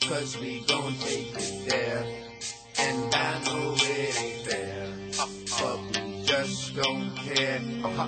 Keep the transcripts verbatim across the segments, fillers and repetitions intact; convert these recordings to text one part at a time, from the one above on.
cause we gon' take it there. And I know it ain't fair, but we just don't care.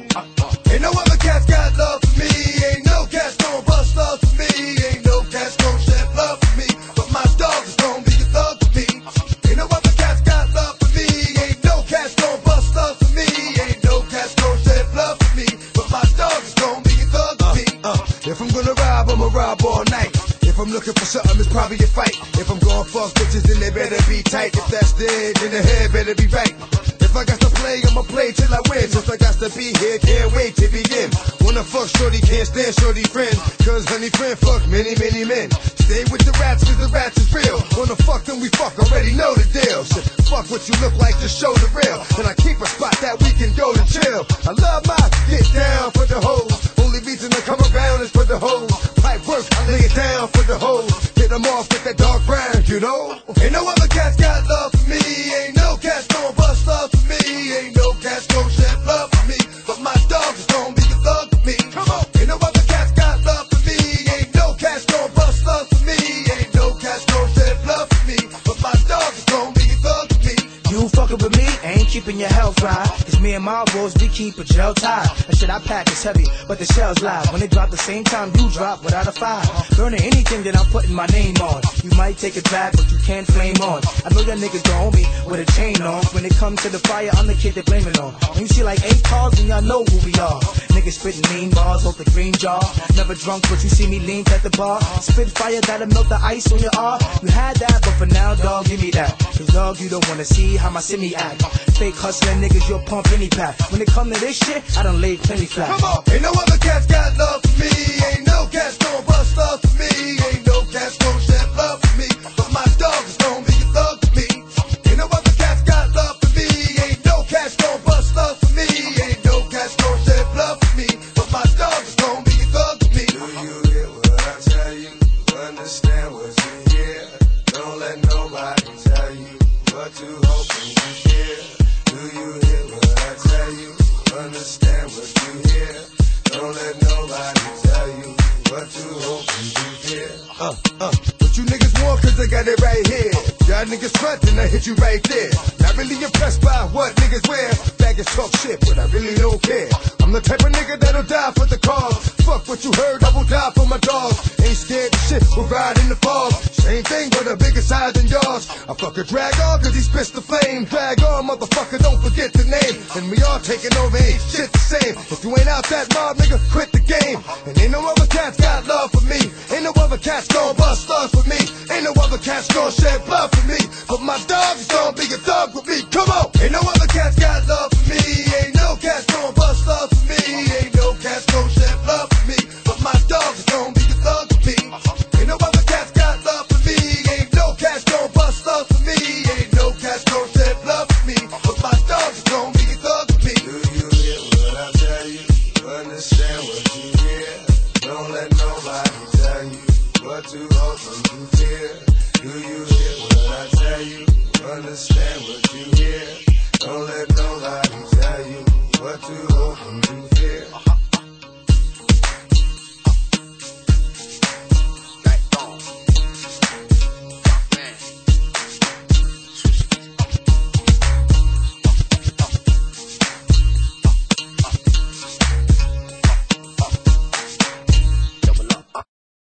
Ain't no other cats got love for me. Ain't no cats gon' bust love for me. Ain't no cats gon' shed love for me. But my dog is gon' be a thug for me. Ain't no other cats got love for me. Ain't no cats gon' bust love for me. Ain't no cats gon' shed love for me. But my dog is gon' be a thug for me. Uh, uh, if I'm gonna rob, I'ma rob all night. If I'm looking for something, it's probably a fight. If I'm gonna fuck bitches, then they better be tight. If that's dead, then the head better be right. If I got to play, I'ma play till I win. Since I got to be here, can't wait to begin. Wanna fuck shorty, can't stand shorty friend. Cause honey friend fuck many, many men. Stay with the rats, cause the rats is real. Wanna fuck them, we fuck, already know the deal. Shit, fuck what you look like, just show the real. And I keep a spot that we can go to chill. I love my get down for the hoes. Only reason I come around is for the hoes. Pipe work, I lay it down for the hoes. Hit them off with that dark brown, you know. Ain't no other cats got love for me. Ain't no cats gon' bust love for me. Ain't no cats gon' shed love for me. But my dog is gon' be a thug for me. Come on. Ain't no other cats got love for me. Ain't no cats gon' bust love for me. Ain't no cats gon' shed love for me. But my dog is gon' be a thug for me. You fucking with me, ain't keeping your health right. It's me and my boys, we keep a gel tie. The shit I pack is heavy, but the shell's live. When they drop the same time you drop without a fire. Burning anything that I'm putting my name on. You might take a drag, but you can't flame on. I know your niggas don't me with a chain on. When it comes to the fire, I'm the kid they blame it on. When you see like eight cars, then y'all know who we are. Niggas spitting mean bars off the green jar. Never drunk, but you see me lean at the bar. Spit fire that'll melt the ice on your arm. You had that, but for now, dog, give me that. Cause dog, you don't wanna see how my semi act. Fake hustling niggas, you'll pump any pack. When it come to this shit, I done laid plenty flat. Come on, ain't no other cats got love for me. Ain't no cats gon' bust love for me. Ain't no cats gon' shed love for me. But my dog is gon' be a thug for me. Ain't no other cats got love for me. Ain't no cats gon' bust love for me. Ain't no cats gon' shed love for me. But my dog is gon' be a thug for me. Do you hear what I tell you? Understand what you hear. Don't let nobody tell you what to hope and you hear. Do you hear what I tell you? Understand what you hear. Don't let nobody tell you what to hope and you hear. Uh, uh, what you niggas want, cause I got it right here. Y'all niggas front and I hit you right there. Not really impressed by what niggas wear. Faggots talk shit, but I really don't care. I'm the type of nigga that'll die for the cause. Fuck what you heard, I will die for my dogs. Ain't scared of shit, we'll ride in the fog. Same thing, but a bigger size than yours. I fuck a drag on, cause he spits the flame. Drag on, motherfucker, don't forget the name. And we all taking over, ain't shit the same. If you ain't out that mob, nigga, quit the game. And ain't no other cats got love for me. Ain't no other cats gon' bust love for me. Ain't no other cats gon' shed blood for me. But my dog is gon' be a thug with me. Come on! Ain't no other cats got love for me. Ain't no cats gon' bust love for me. Ain't no cats gon' shed blood for me. But my dog is gon' be a thug with me. Ain't no other cats got love for me. Ain't no cats gon' bust love for me. Ain't no cats gon' shed blood for me. But my dog is gon' be a thug with me. Do you hear what I tell you? Understand what you hear. Don't let nobody tell you what to hope and you fear. Do you hear what I tell you? Understand what you hear. Don't let nobody tell you what to hope and you fear.